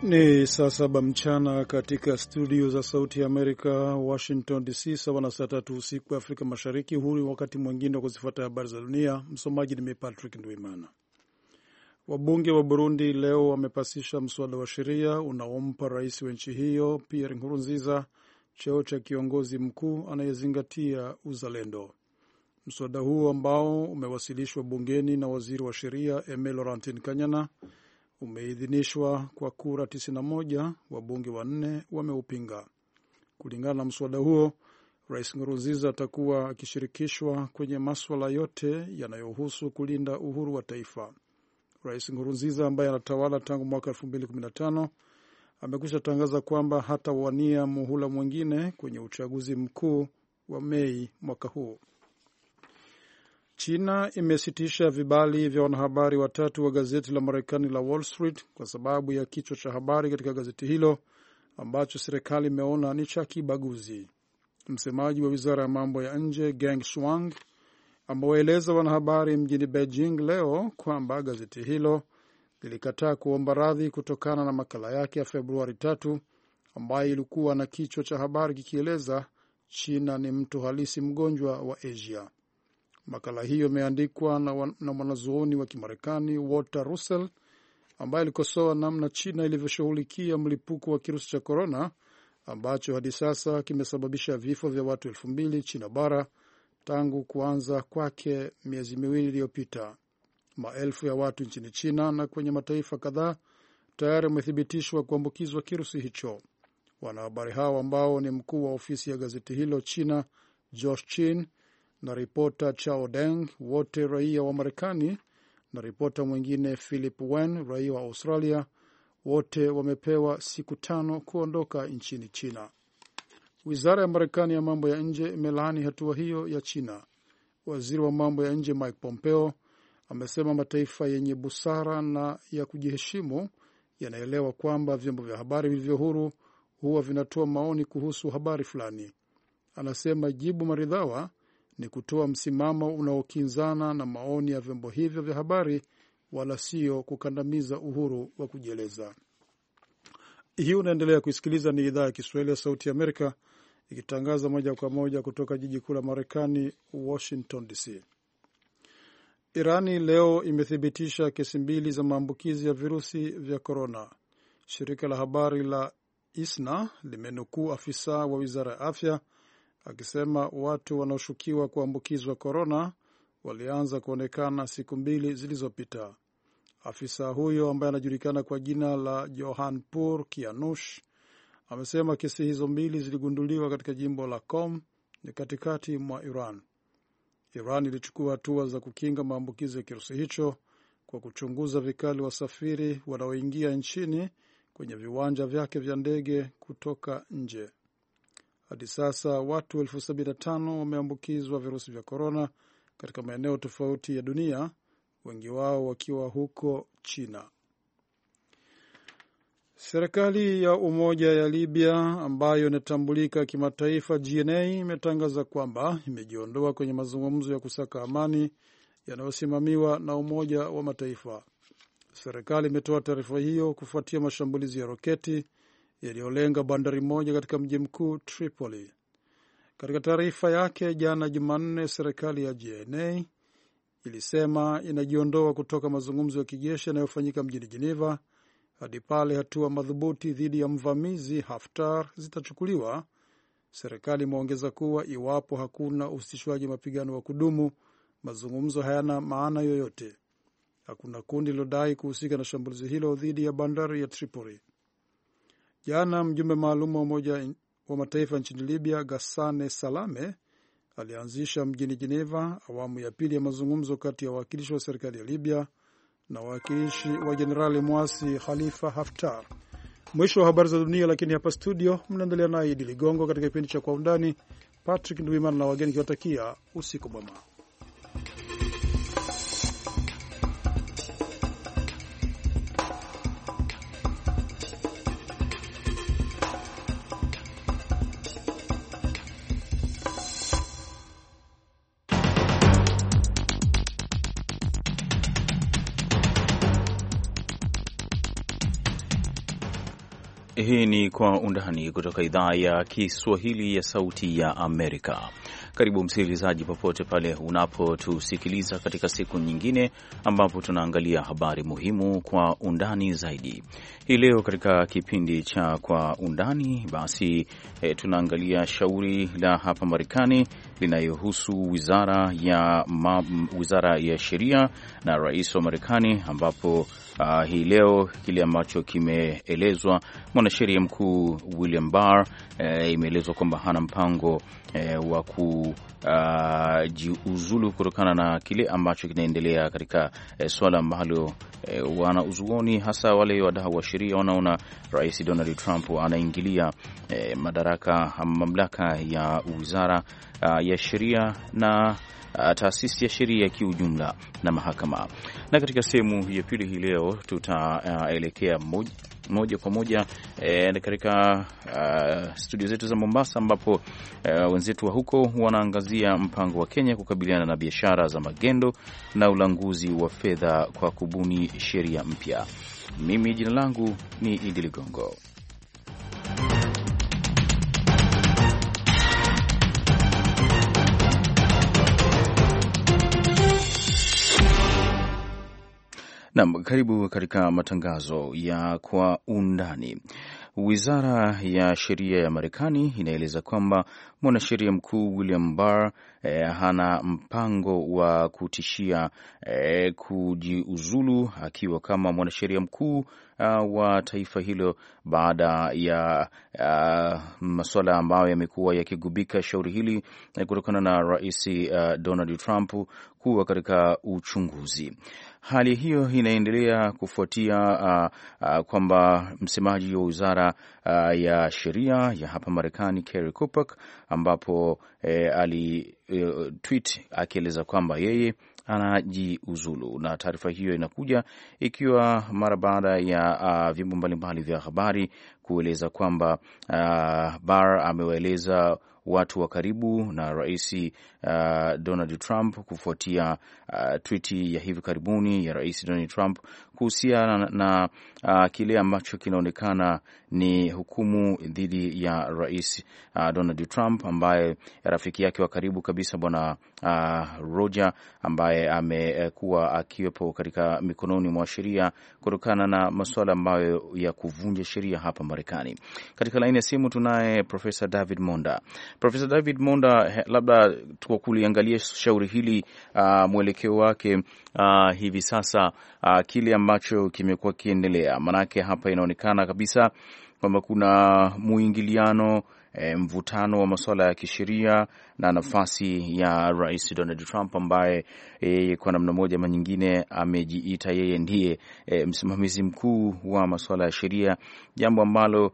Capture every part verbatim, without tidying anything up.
Ni saa saba mchana katika studio za Sauti ya Amerika, Washington D C, sawa na saa tatu usiku Afrika Mashariki. Huu ni wakati mwingine wa kuzifuata habari za dunia. Msomaji ni mimi Patrick Ndwimana. Wabunge wa Burundi leo wamepasisha mswada wa sheria unaompa rais wa nchi hiyo Pierre Nkurunziza cheo cha kiongozi mkuu anayezingatia uzalendo. Mswada huo ambao umewasilishwa bungeni na waziri wa sheria Aimé Laurentine Kanyana umeidhinishwa kwa kura tisini na moja, wabunge wanne wameupinga. Kulingana na mswada huo, Rais Nkurunziza atakuwa akishirikishwa kwenye masuala yote yanayohusu kulinda uhuru wa taifa. Rais Nkurunziza ambaye anatawala tangu mwaka elfu mbili kumi na tano amekwisha tangaza kwamba hatawania muhula mwingine kwenye uchaguzi mkuu wa Mei mwaka huu. China imesitisha vibali vya wanahabari watatu wa gazeti la Marekani la Wall Street kwa sababu ya kichwa cha habari katika gazeti hilo ambacho serikali imeona ni cha kibaguzi. Msemaji wa wizara ya mambo ya nje Geng Shuang amewaeleza wanahabari mjini Beijing leo kwamba gazeti hilo lilikataa kuomba radhi kutokana na makala yake ya Februari tatu ambayo ilikuwa na kichwa cha habari kikieleza China ni mtu halisi mgonjwa wa Asia. Makala hiyo imeandikwa na, na mwanazuoni wa Kimarekani Walter Russell ambaye alikosoa namna China ilivyoshughulikia mlipuko wa kirusi cha korona ambacho hadi sasa kimesababisha vifo vya watu elfu mbili China bara tangu kuanza kwake miezi miwili iliyopita. Maelfu ya watu nchini China na kwenye mataifa kadhaa tayari wamethibitishwa kuambukizwa kirusi hicho. Wanahabari hao ambao ni mkuu wa ofisi ya gazeti hilo China Josh Chin na ripota Chao Deng, wote raia wa Marekani, na ripota mwingine Philip Wen, raia wa Australia, wote wamepewa siku tano kuondoka nchini China. Wizara ya Marekani ya mambo ya nje imelaani hatua hiyo ya China. Waziri wa mambo ya nje Mike Pompeo amesema mataifa yenye busara na ya kujiheshimu yanaelewa kwamba vyombo vya habari vilivyo huru huwa vinatoa maoni kuhusu habari fulani. Anasema jibu maridhawa ni kutoa msimamo unaokinzana na maoni ya vyombo hivyo vya habari, wala sio kukandamiza uhuru wa kujieleza. Hii unaendelea kuisikiliza, ni idhaa ya Kiswahili ya Sauti ya Amerika ikitangaza moja kwa moja kutoka jiji kuu la Marekani, Washington D C. Irani leo imethibitisha kesi mbili za maambukizi ya virusi vya korona. Shirika la habari la I S N A limenukuu afisa wa wizara ya afya akisema watu wanaoshukiwa kuambukizwa korona walianza kuonekana siku mbili zilizopita. Afisa huyo ambaye anajulikana kwa jina la Johanpur Kianush amesema kesi hizo mbili ziligunduliwa katika jimbo la Qom, ni katikati mwa Iran. Iran ilichukua hatua za kukinga maambukizi ya kirusi hicho kwa kuchunguza vikali wasafiri wanaoingia nchini kwenye viwanja vyake vya ndege kutoka nje. Hadi sasa watu elfu sabini na tano wameambukizwa virusi vya korona katika maeneo tofauti ya dunia, wengi wao wakiwa huko China. Serikali ya umoja ya Libya ambayo inatambulika kimataifa G N A imetangaza kwamba imejiondoa kwenye mazungumzo ya kusaka amani yanayosimamiwa na Umoja wa Mataifa. Serikali imetoa taarifa hiyo kufuatia mashambulizi ya roketi yaliyolenga bandari moja katika mji mkuu Tripoli. Katika taarifa yake jana Jumanne, serikali ya G N A ilisema inajiondoa kutoka mazungumzo ya kijeshi yanayofanyika mjini Geneva hadi pale hatua madhubuti dhidi ya mvamizi Haftar zitachukuliwa. Serikali imeongeza kuwa iwapo hakuna usitishwaji mapigano wa kudumu, mazungumzo hayana maana yoyote. Hakuna kundi lilodai kuhusika na shambulizi hilo dhidi ya bandari ya Tripoli. Jana mjumbe maalum wa Umoja wa Mataifa nchini Libya Gassane Salame alianzisha mjini Geneva awamu ya pili ya mazungumzo kati ya wawakilishi wa serikali ya Libya na wawakilishi wa Jenerali Mwasi Khalifa Haftar. Mwisho wa habari za dunia, lakini hapa studio mnaendelea naye Idi Ligongo katika kipindi cha Kwa Undani. Patrick Ndwimana na wageni kiwatakia usiku mwema. Hii ni Kwa Undani kutoka idhaa ya Kiswahili ya Sauti ya Amerika. Karibu msikilizaji, popote pale unapotusikiliza katika siku nyingine ambapo tunaangalia habari muhimu kwa undani zaidi. Hii leo katika kipindi cha Kwa Undani basi e, tunaangalia shauri la hapa Marekani linayohusu wizara ya ma, wizara ya sheria na rais wa Marekani, ambapo Uh, hii leo kile ambacho kimeelezwa mwanasheria mkuu William Barr, uh, imeelezwa kwamba hana mpango uh, wa kujiuzulu uh, kutokana na kile ambacho kinaendelea katika uh, swala ambalo uh, wanauzuoni hasa wale wadau wa sheria wanaona Rais Donald Trump anaingilia uh, madaraka mamlaka ya wizara uh, ya sheria na taasisi ya sheria kiujumla na mahakama. Na katika sehemu ya pili hii leo tutaelekea uh, moja, moja kwa moja e, katika uh, studio zetu za Mombasa, ambapo uh, wenzetu wa huko wanaangazia mpango wa Kenya kukabiliana na biashara za magendo na ulanguzi wa fedha kwa kubuni sheria mpya. Mimi jina langu ni Idi Ligongo. Naam, karibu katika matangazo ya Kwa Undani. Wizara ya sheria ya Marekani inaeleza kwamba mwanasheria mkuu William Barr eh, hana mpango wa kutishia eh, kujiuzulu akiwa kama mwanasheria mkuu uh, wa taifa hilo baada ya uh, masuala ambayo yamekuwa yakigubika shauri hili eh, kutokana na Rais uh, Donald Trump kuwa katika uchunguzi. Hali hiyo inaendelea kufuatia uh, uh, kwamba msemaji wa wizara uh, ya sheria ya hapa Marekani Kerry Kupok, ambapo eh, ali uh, tweet akieleza kwamba yeye anajiuzulu, na taarifa hiyo inakuja ikiwa mara baada ya uh, vyombo mbalimbali vya habari kueleza kwamba uh, Barr amewaeleza watu wa karibu na Rais uh, Donald Trump kufuatia uh, tweeti ya hivi karibuni ya Rais Donald Trump kuhusiana na, na uh, kile ambacho kinaonekana ni hukumu dhidi ya Rais uh, Donald Trump, ambaye rafiki yake wa karibu kabisa bwana uh, Roger, ambaye amekuwa akiwepo katika mikononi mwa sheria kutokana na masuala ambayo ya kuvunja sheria hapa Marekani. Katika laini ya simu tunaye Profesa David Monda. Profesa David Monda, labda kwa kuliangalia shauri hili uh, mwelekeo wake uh, hivi sasa uh, kile ambacho kimekuwa kiendelea, manake hapa inaonekana kabisa kwamba kuna muingiliano E, mvutano wa masuala ya kisheria na nafasi ya Rais Donald Trump, ambaye e, kwa namna moja ama nyingine amejiita yeye ndiye e, msimamizi mkuu wa masuala ya sheria, jambo ambalo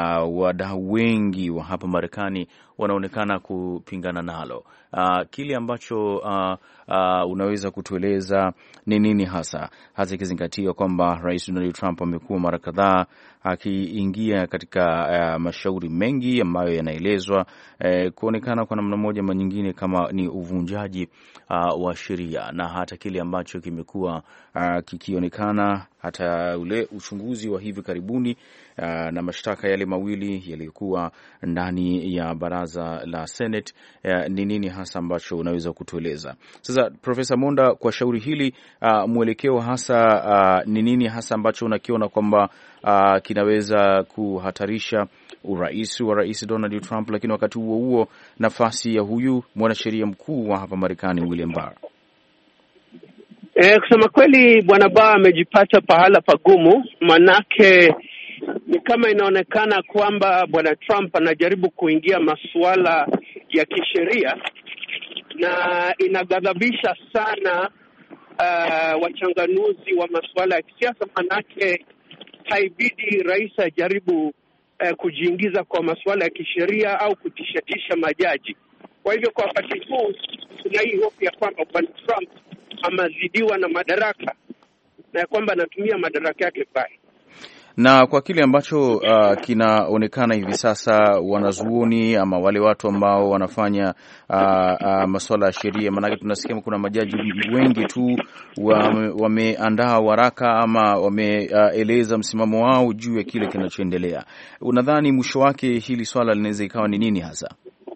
wadau wengi wa hapa Marekani wanaonekana kupingana nalo. A, kile ambacho a, a, unaweza kutueleza ni nini hasa hasa ikizingatia kwamba Rais Donald Trump amekuwa mara kadhaa akiingia katika uh, mashauri mengi ambayo yanaelezwa uh, kuonekana kwa namna moja ama nyingine kama ni uvunjaji uh, wa sheria, na hata kile ambacho kimekuwa uh, kikionekana hata ule uchunguzi wa hivi karibuni uh, na mashtaka yale mawili yalikuwa ndani ya baraza la Senate. Uh, ni nini hasa ambacho unaweza kutueleza sasa, Profesa Monda, kwa shauri hili uh, mwelekeo hasa ni uh, nini hasa ambacho unakiona kwamba uh, kinaweza kuhatarisha urais wa Rais Donald Trump, lakini wakati huo huo nafasi ya huyu mwanasheria mkuu wa hapa Marekani William Barr? Eh, kusema kweli Bwana Barr amejipata pahala pagumu, manake ni kama inaonekana kwamba Bwana Trump anajaribu kuingia masuala ya kisheria, na inaghadhabisha sana uh, wachanganuzi wa masuala ya kisiasa, manake haibidi rais ajaribu uh, kujiingiza kwa masuala ya kisheria au kutishatisha majaji. Kwa hivyo kwa wakati huu kuna hii hofu ya kwamba Bwana Trump amazidiwa na madaraka na kwamba anatumia madaraka yake vibaya. Na kwa kile ambacho uh, kinaonekana hivi sasa, wanazuoni ama wale watu ambao wanafanya uh, uh, masuala ya sheria, maanake tunasikia kuna majaji wengi tu wameandaa wa waraka ama wameeleza uh, msimamo wao juu ya kile kinachoendelea. Unadhani mwisho wake hili swala linaweza ikawa ni nini hasa?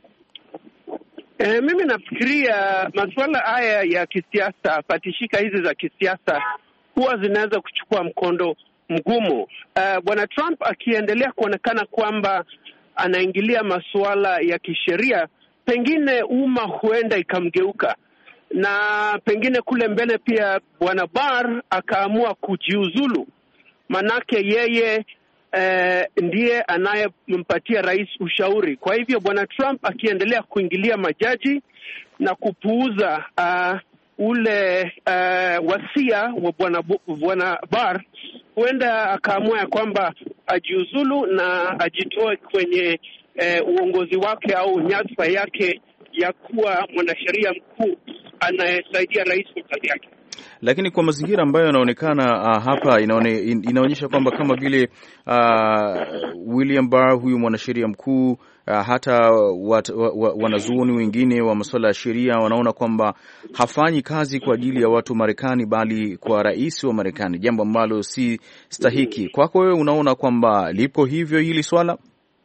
E, mimi nafikiria masuala haya ya kisiasa, patishika hizi za kisiasa huwa zinaweza kuchukua mkondo mgumu. Uh, Bwana Trump akiendelea kuonekana kwamba anaingilia masuala ya kisheria, pengine umma huenda ikamgeuka, na pengine kule mbele pia Bwana Barr akaamua kujiuzulu, manake yeye eh, ndiye anayempatia rais ushauri. Kwa hivyo Bwana Trump akiendelea kuingilia majaji na kupuuza uh, ule uh, wasia wa bwana bwana Barr, huenda akaamua ya kwamba ajiuzulu na ajitoe kwenye uh, uongozi wake au nyadhifa yake ya kuwa mwanasheria mkuu anayesaidia rais kwa kazi yake. Lakini kwa mazingira ambayo yanaonekana uh, hapa inaone, inaonyesha kwamba kama vile uh, William Barr huyu mwanasheria mkuu uh, hata wat, wa, wa, wanazuoni wengine wa masuala ya sheria wanaona kwamba hafanyi kazi kwa ajili ya watu Marekani bali kwa rais wa Marekani, jambo ambalo si stahiki. Kwako wewe unaona kwamba lipo hivyo hili swala?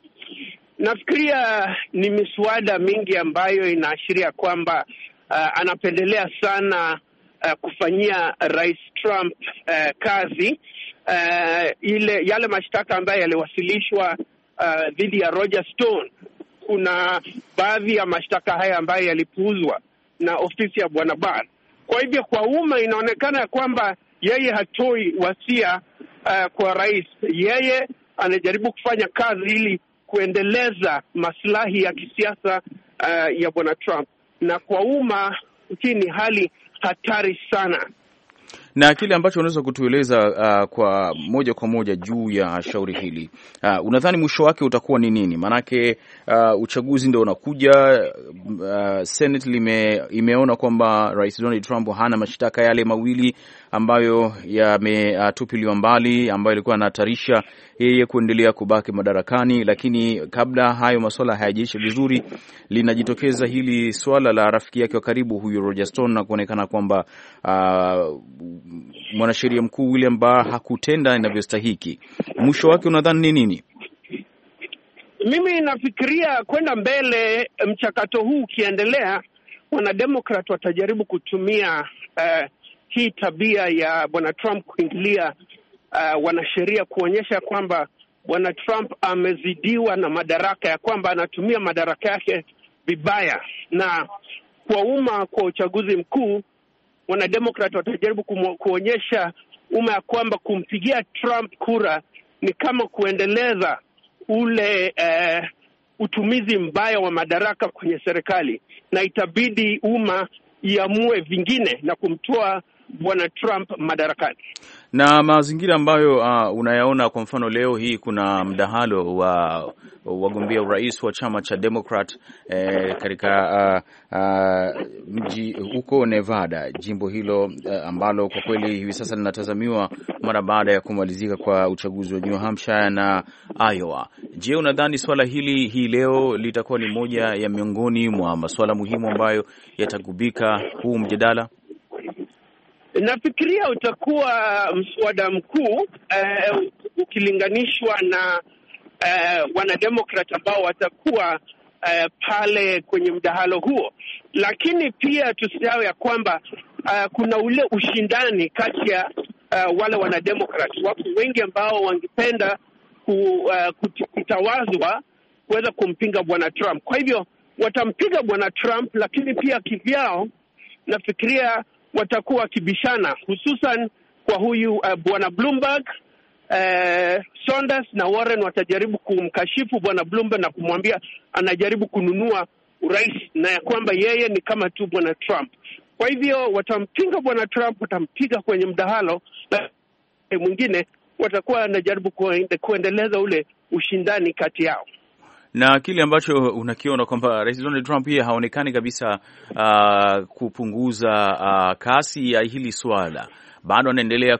Nafikiria ni miswada mingi ambayo inaashiria kwamba uh, anapendelea sana Uh, kufanyia Rais Trump uh, kazi uh, ile yale mashtaka ambayo yaliwasilishwa uh, dhidi ya Roger Stone. Kuna baadhi ya mashtaka haya ambayo yalipuuzwa na ofisi ya Bwana Barr. Kwa hivyo kwa umma inaonekana kwamba yeye hatoi wasia uh, kwa rais. Yeye anajaribu kufanya kazi ili kuendeleza maslahi ya kisiasa uh, ya Bwana Trump, na kwa umma hii ni hali hatari sana. Na kile ambacho unaweza kutueleza uh, kwa moja kwa moja juu ya shauri hili, uh, unadhani mwisho wake utakuwa ni nini? Maanake uh, uchaguzi ndio unakuja. uh, Senate lime, imeona kwamba Rais Donald Trump hana mashtaka yale mawili ambayo yametupiliwa uh, mbali, ambayo ilikuwa anahatarisha yeye kuendelea kubaki madarakani. Lakini kabla hayo masuala hayajaisha vizuri, linajitokeza hili swala la rafiki yake wa karibu huyu Roger Stone, na kuonekana kwamba uh, mwanasheria mkuu William Barr hakutenda inavyostahiki. Mwisho wake unadhani ni nini? Mimi nafikiria kwenda mbele, mchakato huu ukiendelea, wanademokrat watajaribu kutumia uh, hii tabia ya Bwana Trump kuingilia uh, wanasheria kuonyesha kwamba Bwana Trump amezidiwa na madaraka, ya kwamba anatumia madaraka yake vibaya. Na kwa umma, kwa uchaguzi mkuu, wanademokrat watajaribu kuonyesha umma ya kwamba kumpigia Trump kura ni kama kuendeleza ule uh, utumizi mbaya wa madaraka kwenye serikali, na itabidi umma iamue vingine na kumtoa Bwana Trump madarakani. Na mazingira ambayo uh, unayaona, kwa mfano leo hii kuna mdahalo wa wagombea urais wa chama cha Democrat eh, katika uh, uh, mji huko Nevada, jimbo hilo uh, ambalo kwa kweli hivi sasa linatazamiwa mara baada ya kumalizika kwa uchaguzi wa New Hampshire na Iowa. Je, unadhani swala hili hii leo litakuwa ni moja ya miongoni mwa masuala muhimu ambayo yatagubika huu mjadala? Nafikiria utakuwa mswada mkuu uh, ukilinganishwa na uh, wanademokrat ambao watakuwa uh, pale kwenye mdahalo huo. Lakini pia tusisahau ya kwamba uh, kuna ule ushindani kati ya uh, wale wanademokrat. Wako wengi ambao wangependa ku, uh, kutawazwa kuweza kumpinga Bwana Trump. Kwa hivyo watampiga Bwana Trump, lakini pia kivyao nafikiria watakuwa kibishana, hususan kwa huyu uh, Bwana Bloomberg. Uh, Sanders na Warren watajaribu kumkashifu Bwana Bloomberg na kumwambia anajaribu kununua urais, na ya kwamba yeye ni kama tu Bwana Trump. Kwa hivyo watampinga Bwana Trump, watampiga kwenye mdahalo, na mwingine watakuwa wanajaribu kuendeleza ule ushindani kati yao. na kile ambacho unakiona kwamba Rais Donald Trump yeye haonekani kabisa uh, kupunguza uh, kasi ya hili swala, bado anaendelea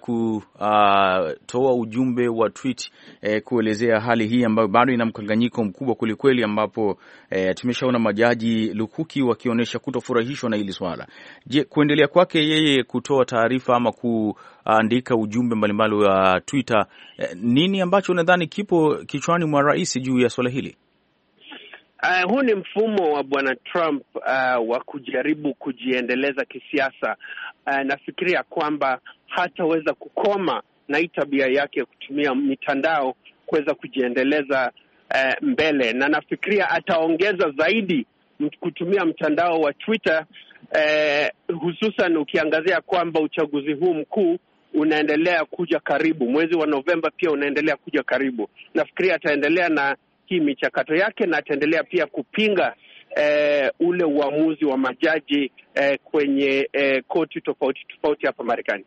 kutoa uh, ujumbe wa tweet eh, kuelezea hali hii ambayo bado ina mkanganyiko mkubwa kwelikweli, ambapo eh, tumeshaona majaji lukuki wakionyesha kutofurahishwa na hili swala. Je, kuendelea kwake yeye kutoa taarifa ama kuandika ujumbe mbalimbali wa uh, Twitter, eh, nini ambacho unadhani kipo kichwani mwa rais juu ya swala hili? Uh, huu ni mfumo wa bwana Trump uh, wa kujaribu kujiendeleza kisiasa. Uh, nafikiria kwamba hataweza kukoma na hii tabia yake ya kutumia mitandao kuweza kujiendeleza uh, mbele, na nafikiria ataongeza zaidi kutumia mtandao wa Twitter, uh, hususan ukiangazia kwamba uchaguzi huu mkuu unaendelea kuja karibu. Mwezi wa Novemba pia unaendelea kuja karibu. Nafikiria ataendelea na hii michakato yake na ataendelea pia kupinga eh, ule uamuzi wa majaji eh, kwenye eh, koti tofauti tofauti hapa Marekani.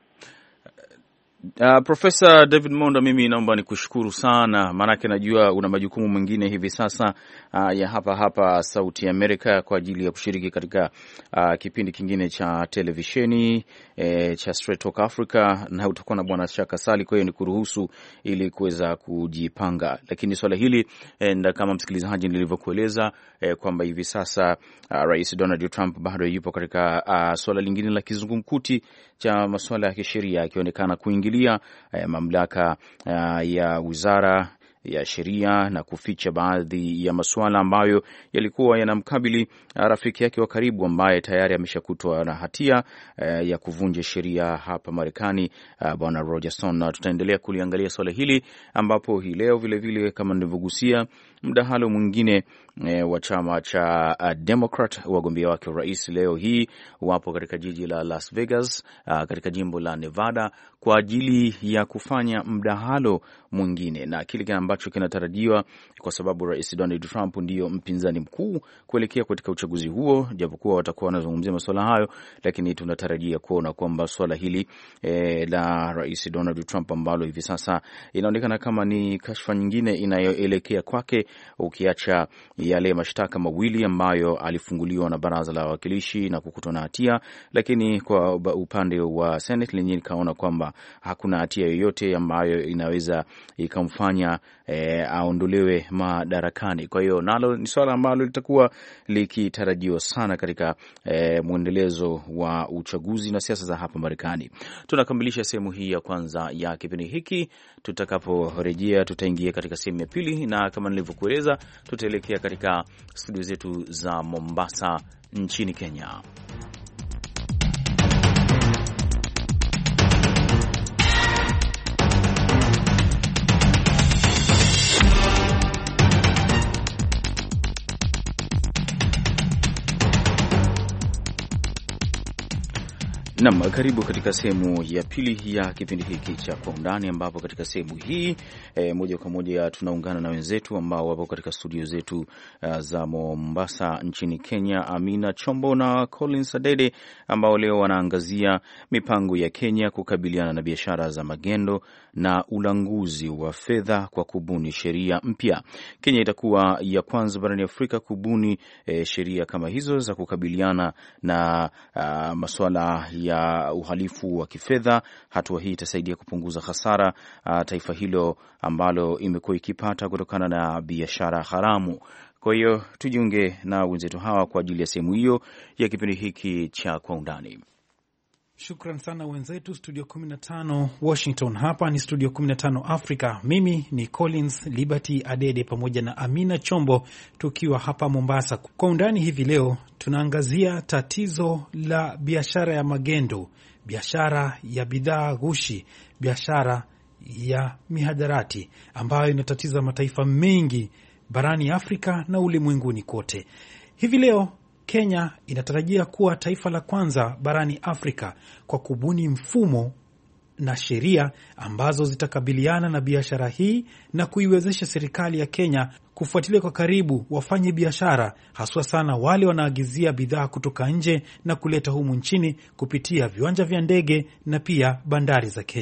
Uh, Profesa David Monda, mimi naomba nikushukuru sana, maanake najua una majukumu mengine hivi sasa uh, ya hapa hapa Sauti ya Amerika kwa ajili ya kushiriki katika uh, kipindi kingine cha televisheni eh, cha Straight Talk Africa, na utakuwa na bwana Shaka Sali, kwa hiyo ni kuruhusu ili kuweza kujipanga. Lakini swala hili eh, ndio kama msikilizaji nilivyokueleza eh, kwamba hivi sasa uh, Rais Donald Trump bado yupo katika uh, swala lingine la kizungumkuti cha masuala ya kisheria, akionekana kuingilia eh, mamlaka uh, ya wizara ya sheria na kuficha baadhi ya masuala ambayo yalikuwa yanamkabili rafiki yake wa karibu ambaye tayari ameshakutwa na hatia uh, ya kuvunja sheria hapa Marekani, uh, bwana Roger Stone. Na tutaendelea kuliangalia swala hili, ambapo hii leo vile vile kama nilivyogusia mdahalo mwingine e, wa chama cha uh, Democrat, wagombea wake wa rais leo hii wapo katika jiji la Las Vegas uh, katika jimbo la Nevada kwa ajili ya kufanya mdahalo mwingine, na kile ambacho kinatarajiwa, kwa sababu Rais Donald Trump ndiyo mpinzani mkuu kuelekea katika uchaguzi huo, japokuwa watakuwa wanazungumzia masuala hayo, lakini tunatarajia kuona kwamba swala hili e, la Rais Donald Trump ambalo hivi sasa inaonekana kama ni kashfa nyingine inayoelekea kwake, ukiacha yale mashtaka mawili ambayo alifunguliwa na baraza la wawakilishi na kukutwa na hatia, lakini kwa upande wa Senate lenyewe kaona kwamba hakuna hatia yoyote ambayo inaweza ikamfanya e, aondolewe madarakani. Kwa hiyo nalo ni swala ambalo litakuwa likitarajiwa sana katika e, mwendelezo wa uchaguzi na siasa za hapa Marekani. Tunakamilisha sehemu hii ya kwanza ya kipindi hiki. Tutakaporejea tutaingia katika sehemu ya pili, na kama nilivyokueleza tutaelekea katika studio zetu za Mombasa nchini Kenya. Naam, karibu katika sehemu ya pili ya kipindi hiki cha Kwa Undani, ambapo katika sehemu hii e, moja kwa moja tunaungana na wenzetu ambao wapo katika studio zetu uh, za Mombasa nchini Kenya, Amina Chombo na Collins Adede, ambao leo wanaangazia mipango ya Kenya kukabiliana na biashara za magendo na ulanguzi wa fedha kwa kubuni sheria mpya. Kenya itakuwa ya kwanza barani Afrika kubuni e, sheria kama hizo za kukabiliana na uh, masuala ya ya uhalifu wa kifedha. Hatua hii itasaidia kupunguza hasara uh, taifa hilo ambalo imekuwa ikipata kutokana na biashara haramu. Kwa hiyo tujiunge na wenzetu hawa kwa ajili ya sehemu hiyo ya kipindi hiki cha Kwa Undani. Shukran sana wenzetu studio kumi na tano Washington. Hapa ni studio kumi na tano Africa. Mimi ni Collins Liberty Adede pamoja na Amina Chombo tukiwa hapa Mombasa. Kwa Undani hivi leo tunaangazia tatizo la biashara ya magendo, biashara ya bidhaa ghushi, biashara ya mihadarati ambayo inatatiza mataifa mengi barani Afrika na ulimwenguni kote. Hivi leo Kenya inatarajia kuwa taifa la kwanza barani Afrika kwa kubuni mfumo na sheria ambazo zitakabiliana na biashara hii na kuiwezesha serikali ya Kenya kufuatilia kwa karibu wafanye biashara, haswa sana wale wanaagizia bidhaa kutoka nje na kuleta humu nchini kupitia viwanja vya ndege na pia bandari za Kenya.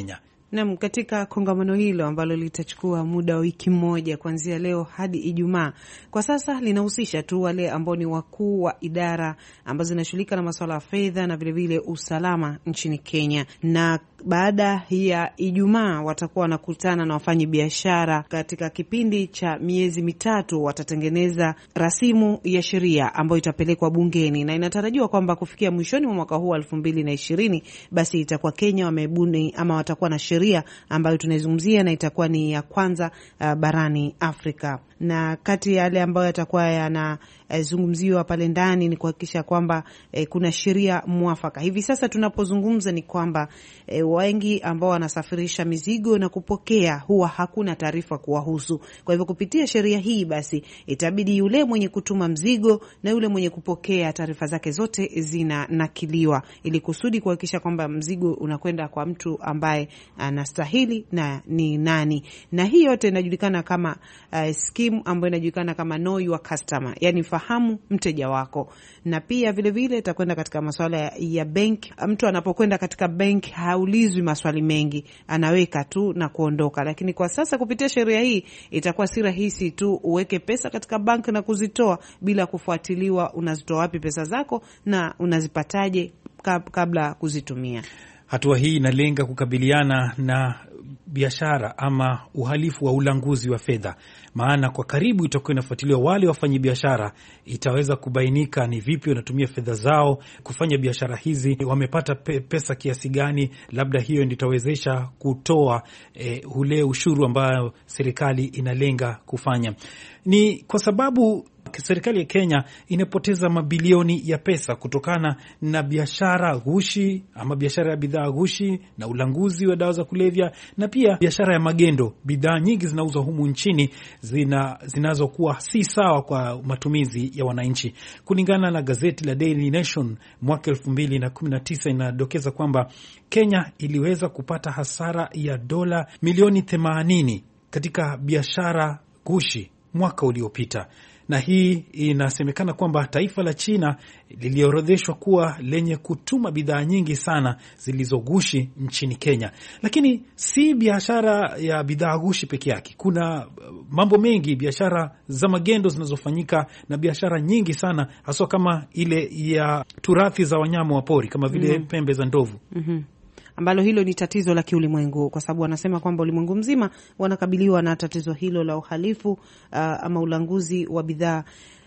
Na katika kongamano hilo ambalo litachukua muda wa wiki moja kuanzia leo hadi Ijumaa, kwa sasa linahusisha tu wale ambao ni wakuu wa idara ambazo zinashughulika na masuala ya fedha na vile vile usalama nchini Kenya. Na baada ya Ijumaa watakuwa wanakutana na wafanyi biashara. Katika kipindi cha miezi mitatu watatengeneza rasimu ya sheria ambayo itapelekwa bungeni, na inatarajiwa kwamba kufikia mwishoni mwa mwaka huu elfu mbili na ishirini basi itakuwa Kenya wamebuni ama watakuwa na sheria ambayo tunaizungumzia, na itakuwa ni ya kwanza uh, barani Afrika. Na kati ya yale ambayo yatakuwa yanazungumziwa uh, pale ndani ni kuhakikisha kwamba uh, kuna sheria mwafaka. Hivi sasa tunapozungumza ni kwamba uh, wengi ambao wanasafirisha mizigo na kupokea huwa hakuna taarifa kuwahusu. Kwa hivyo kupitia sheria hii basi itabidi yule mwenye kutuma mzigo na yule mwenye kupokea taarifa zake zote zinanakiliwa, ili kusudi kuhakikisha kwamba mzigo unakwenda kwa mtu ambaye anastahili na ni nani. Na hii yote inajulikana kama uh, scheme ambayo inajulikana kama know your customer, yani fahamu mteja wako. Na pia vile vile itakwenda katika masuala ya, ya bank. Mtu anapokwenda katika bank haulizwi maswali mengi, anaweka tu na kuondoka. Lakini kwa sasa kupitia sheria hii itakuwa si rahisi tu uweke pesa katika bank na kuzitoa bila kufuatiliwa unazitoa wapi pesa zako na unazipataje kabla kuzitumia. Hatua hii inalenga kukabiliana na biashara ama uhalifu wa ulanguzi wa fedha, maana kwa karibu itakuwa inafuatiliwa wale wafanyabiashara, itaweza kubainika ni vipi wanatumia fedha zao kufanya biashara hizi, wamepata pe, pesa kiasi gani. Labda hiyo ndio itawezesha kutoa eh, ule ushuru ambao serikali inalenga kufanya. Ni kwa sababu serikali ya Kenya inapoteza mabilioni ya pesa kutokana na biashara ghushi ama biashara ya bidhaa ghushi na ulanguzi wa dawa za kulevya, na pia biashara ya magendo. Bidhaa nyingi zinauzwa humu nchini zina zinazokuwa si sawa kwa matumizi ya wananchi. Kulingana na gazeti la Daily Nation mwaka elfu mbili na kumi na tisa inadokeza kwamba Kenya iliweza kupata hasara ya dola milioni themanini katika biashara ghushi mwaka uliopita. Na hii inasemekana kwamba taifa la China liliorodheshwa kuwa lenye kutuma bidhaa nyingi sana zilizogushi nchini Kenya. Lakini si biashara ya bidhaa gushi peke yake. Kuna mambo mengi, biashara za magendo zinazofanyika na biashara nyingi sana, hasa kama ile ya turathi za wanyama wa pori kama vile mm-hmm. pembe za ndovu. Mhm. Ambalo hilo ni tatizo la kiulimwengu, kwa sababu wanasema kwamba ulimwengu mzima wanakabiliwa na tatizo hilo la uhalifu uh, ama ulanguzi wa bidhaa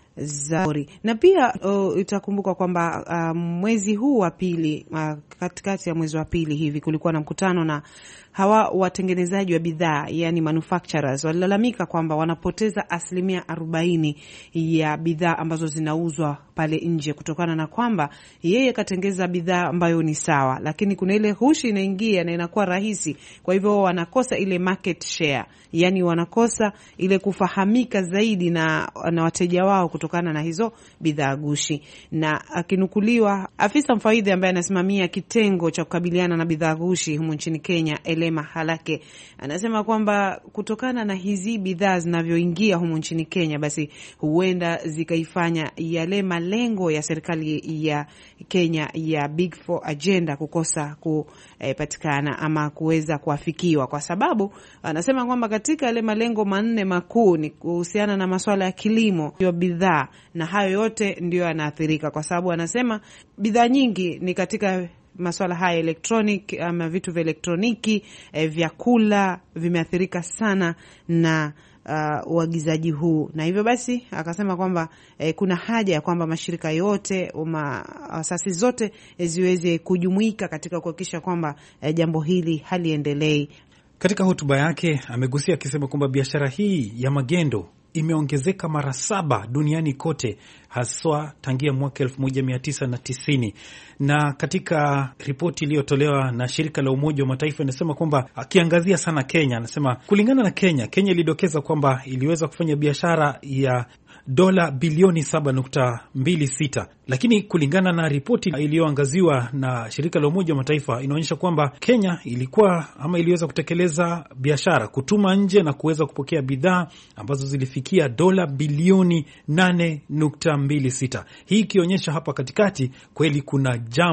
za pori. Na pia uh, itakumbuka kwamba uh, mwezi huu wa pili uh, katikati ya mwezi wa pili hivi kulikuwa na mkutano na hawa watengenezaji wa bidhaa, yani manufacturers, walilalamika kwamba wanapoteza asilimia arobaini ya bidhaa ambazo zinauzwa pale nje, kutokana na kwamba yeye katengeza bidhaa ambayo ni sawa, lakini kuna ile hushi inaingia na inakuwa rahisi. Kwa hivyo wanakosa ile market share, yani wanakosa ile kufahamika zaidi na, na wateja wao kutokana na hizo bidhaa gushi. Na akinukuliwa afisa mfawidhi ambaye anasimamia kitengo cha kukabiliana na bidhaa gushi humu nchini Kenya, Elema Halake, anasema kwamba kutokana na hizi bidhaa zinavyoingia humu nchini Kenya, basi huenda zikaifanya yale malengo ya serikali ya Kenya ya Big Four agenda kukosa kupatikana ama kuweza kuafikiwa, kwa sababu anasema kwamba katika yale malengo manne makuu ni kuhusiana na masuala ya kilimo, hiyo bidhaa, na hayo yote ndio yanaathirika, kwa sababu anasema bidhaa nyingi ni katika masuala haya electronic ama vitu vya elektroniki, eh, vyakula vimeathirika sana na uh, uagizaji huu. Na hivyo basi akasema kwamba eh, kuna haja ya kwamba mashirika yote uma asasi zote eh, ziweze kujumuika katika kuhakikisha kwamba eh, jambo hili haliendelei. Katika hotuba yake amegusia akisema kwamba biashara hii ya magendo imeongezeka mara saba duniani kote, haswa tangia mwaka elfu moja mia tisa na tisini. Na katika ripoti iliyotolewa na shirika la Umoja wa Mataifa inasema kwamba, akiangazia sana Kenya, anasema kulingana na Kenya, Kenya ilidokeza kwamba iliweza kufanya biashara ya dola bilioni saba nukta mbili sita, lakini kulingana na ripoti iliyoangaziwa na shirika la Umoja wa Mataifa inaonyesha kwamba Kenya ilikuwa ama iliweza kutekeleza biashara, kutuma nje na kuweza kupokea bidhaa ambazo zilifikia dola bilioni nane nukta mbili sita. Hii ikionyesha hapa katikati kweli kuna jambo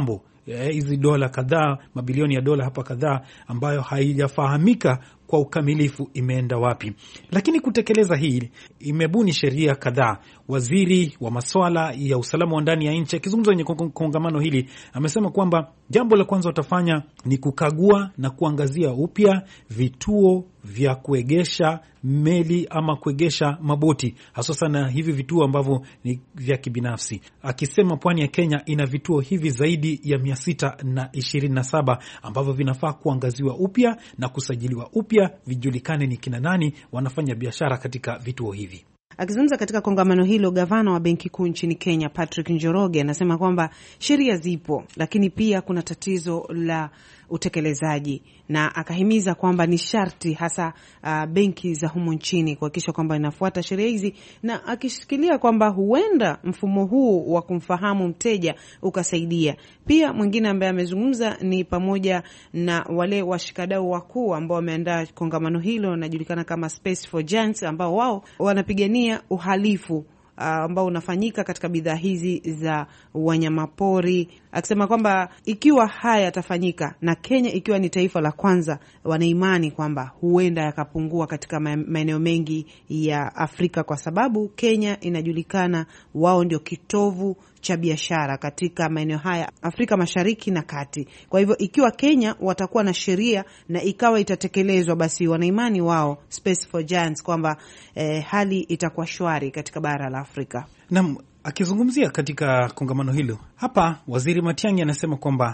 hizi eh, dola kadhaa, mabilioni ya dola hapa kadhaa ambayo haijafahamika kwa ukamilifu imeenda wapi. Lakini kutekeleza hili imebuni sheria kadhaa. Waziri wa masuala ya usalama wa ndani ya nchi akizungumza kwenye kongamano hili amesema kwamba jambo la kwanza watafanya ni kukagua na kuangazia upya vituo vya kuegesha meli ama kuegesha maboti, hasa sana hivi vituo ambavyo ni vya kibinafsi, akisema pwani ya Kenya ina vituo hivi zaidi ya mia sita na ishirini na saba ambavyo vinafaa kuangaziwa upya na kusajiliwa upya, vijulikane ni kina nani wanafanya biashara katika vituo hivi. Akizungumza katika kongamano hilo, gavana wa benki kuu nchini Kenya Patrick Njoroge anasema kwamba sheria zipo, lakini pia kuna tatizo la utekelezaji, na akahimiza kwamba ni sharti hasa uh, benki za humu nchini kuhakikisha kwamba inafuata sheria hizi, na akishikilia kwamba huenda mfumo huu wa kumfahamu mteja ukasaidia. Pia mwingine ambaye amezungumza ni pamoja na wale washikadau wakuu ambao wameandaa kongamano hilo, najulikana kama Space for Giants, ambao wao wanapigania uhalifu ambao unafanyika katika bidhaa hizi za wanyamapori, akisema kwamba ikiwa haya yatafanyika na Kenya ikiwa ni taifa la kwanza, wanaimani kwamba huenda yakapungua katika maeneo mengi ya Afrika, kwa sababu Kenya inajulikana wao ndio kitovu cha biashara katika maeneo haya Afrika Mashariki na Kati. Kwa hivyo ikiwa Kenya watakuwa na sheria na ikawa itatekelezwa, basi wanaimani wao Space for Giants kwamba eh, hali itakuwa shwari katika bara la Afrika. Na akizungumzia katika kongamano hilo hapa, Waziri Matiang'i anasema kwamba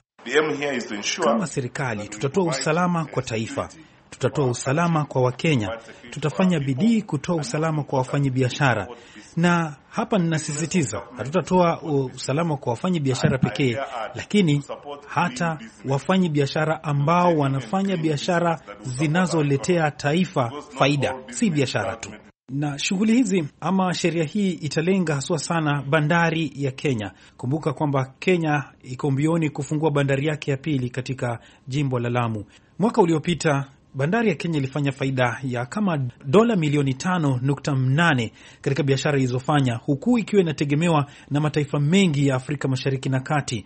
kama serikali tutatoa usalama kwa taifa, tutatoa usalama kwa Wakenya, tutafanya bidii kutoa usalama kwa wafanyi biashara. Na hapa ninasisitiza, hatutatoa usalama kwa wafanyi biashara pekee, lakini hata wafanyi biashara ambao wanafanya biashara zinazoletea taifa faida, si biashara tu. Na shughuli hizi ama sheria hii italenga haswa sana bandari ya Kenya. Kumbuka kwamba Kenya iko mbioni kufungua bandari yake ya pili katika jimbo la Lamu. Mwaka uliopita bandari ya Kenya ilifanya faida ya kama dola milioni tano nukta nane katika biashara ilizofanya, huku ikiwa inategemewa na mataifa mengi ya Afrika Mashariki na Kati.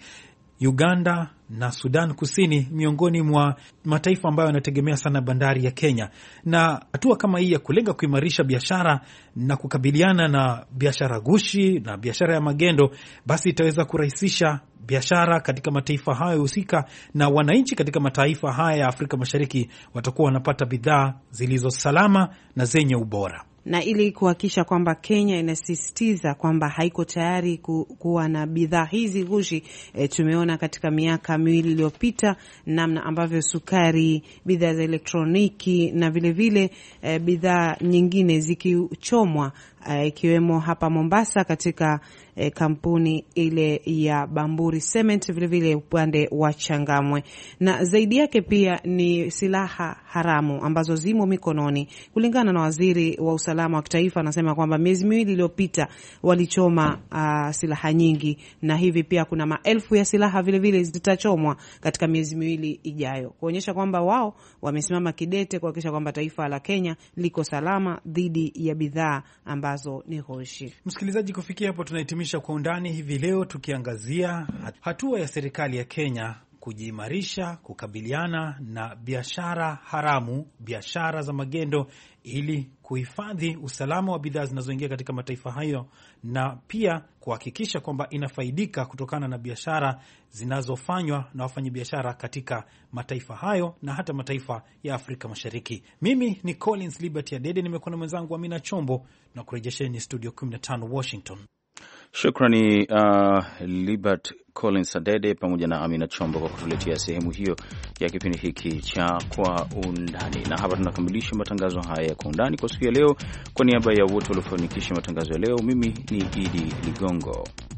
Uganda na Sudan Kusini miongoni mwa mataifa ambayo yanategemea sana bandari ya Kenya. Na hatua kama hii ya kulenga kuimarisha biashara na kukabiliana na biashara gushi na biashara ya magendo, basi itaweza kurahisisha biashara katika mataifa hayo husika, na wananchi katika mataifa haya ya Afrika Mashariki watakuwa wanapata bidhaa zilizo salama na zenye ubora. Na ili kuhakikisha kwamba Kenya inasisitiza kwamba haiko tayari ku, kuwa na bidhaa hizi gushi, e, tumeona katika miaka miwili iliyopita namna ambavyo sukari, bidhaa za elektroniki na vile vile e, bidhaa nyingine zikichomwa, ikiwemo uh, hapa Mombasa katika uh, kampuni ile ya Bamburi Cement, vile vile upande wa Changamwe. Na zaidi yake pia ni silaha haramu ambazo zimo mikononi. Kulingana na waziri wa usalama wa kitaifa, anasema kwamba miezi miwili iliyopita walichoma uh, silaha nyingi, na hivi pia kuna maelfu ya silaha vile vile zitachomwa katika miezi miwili ijayo, kuonyesha kwamba wao wamesimama kidete kuhakikisha kwamba taifa la Kenya liko salama dhidi ya bidhaa ambazo ni hoshi. Msikilizaji, kufikia hapo tunahitimisha Kwa Undani hivi leo, tukiangazia hatua ya serikali ya Kenya kujiimarisha kukabiliana na biashara haramu, biashara za magendo, ili kuhifadhi usalama wa bidhaa zinazoingia katika mataifa hayo, na pia kuhakikisha kwamba inafaidika kutokana na biashara zinazofanywa na wafanyabiashara katika mataifa hayo na hata mataifa ya Afrika Mashariki. Mimi ni Collins Liberty Adede, nimekuwa na mwenzangu Amina Chombo, na kurejesheni studio kumi na tano Washington. Shukrani uh, Libert Collins Adede pamoja na Amina Chombo kwa kutuletea sehemu hiyo ya kipindi hiki cha Kwa Undani. Na hapa tunakamilisha matangazo haya ya Kwa Undani kwa siku ya leo. Kwa niaba ya wote waliofanikisha matangazo ya leo, mimi ni Idi Ligongo.